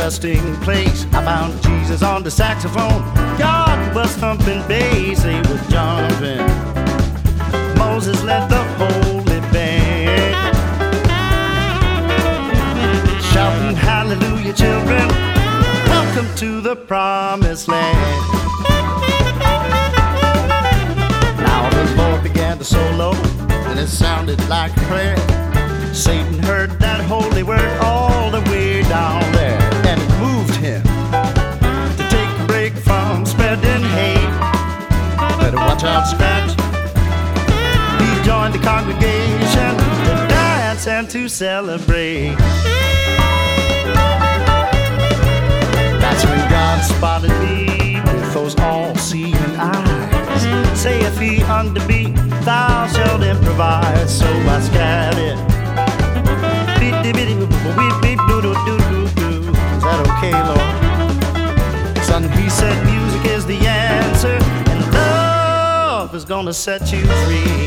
resting place. I found Jesus on the saxophone. God was thumping bass, they were jumping. Moses led the holy band, shouting hallelujah, children, welcome to the promised land. Now the Lord began to solo, and it sounded like prayer. Satan heard that holy word all the way down there, and it moved him to take a break from spreading hate. Better watch out, Scratch. He joined the congregation to dance and to celebrate. That's when God spotted me with those all-seeing eyes. Saith he unto me, thou shalt improvise. So I scattered. Is that okay, Lord? Son, he said music is the answer, and love is gonna set you free.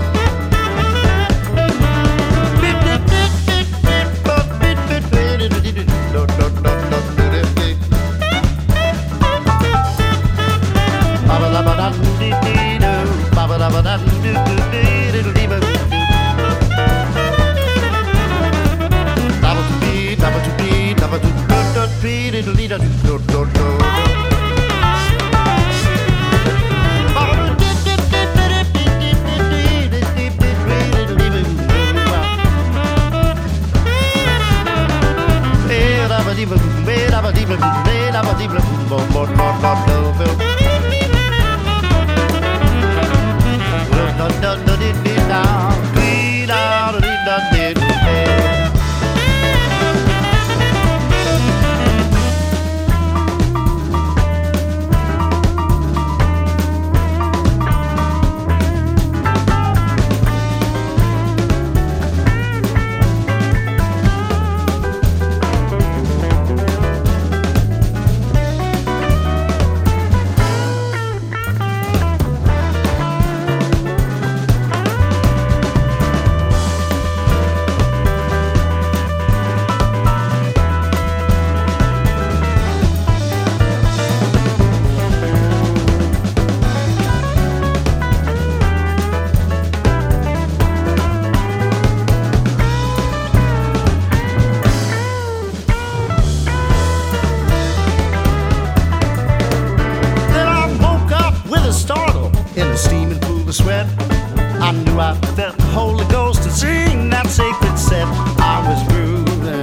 I knew I felt the Holy Ghost to sing that sacred set. I was grooving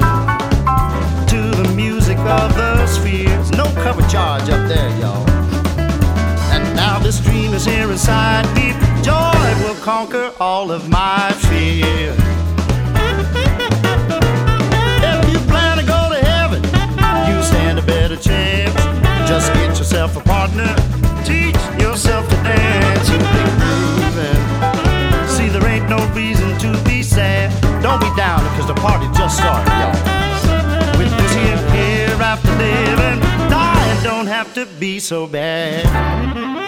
to the music of the spheres. No cover charge up there, y'all. And now this dream is here inside me. Joy will conquer all of my fear. If you plan to go to heaven, you stand a better chance. Just get yourself a partner. Teach yourself to dance. You'll be grooving. See, there ain't no reason to be sad. Don't be down because the party just started, y'all. With this here after living, dying don't have to be so bad.